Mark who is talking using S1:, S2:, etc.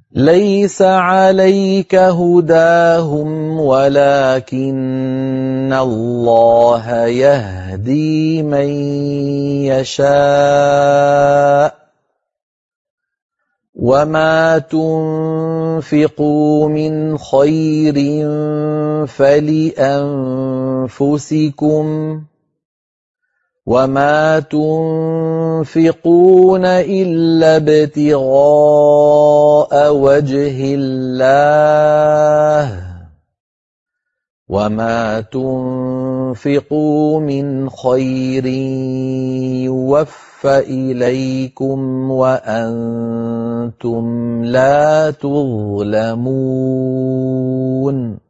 S1: ليس عليك هداهم ولكن الله يهدي من يشاء وما تنفقوا من خير فلأنفسكم وما تنفقون إلا ابتغاء وجه الله وما تنفقوا من خير يوفى إليكم وأنتم لا تظلمون